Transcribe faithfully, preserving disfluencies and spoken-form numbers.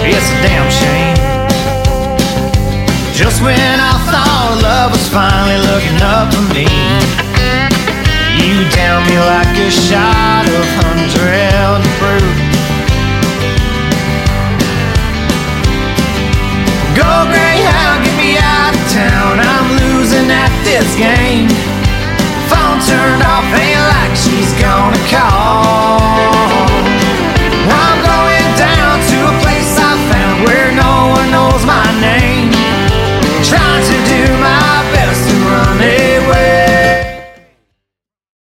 It's a damn shame. Just when I thought love was finally looking up for me, you down me like a shot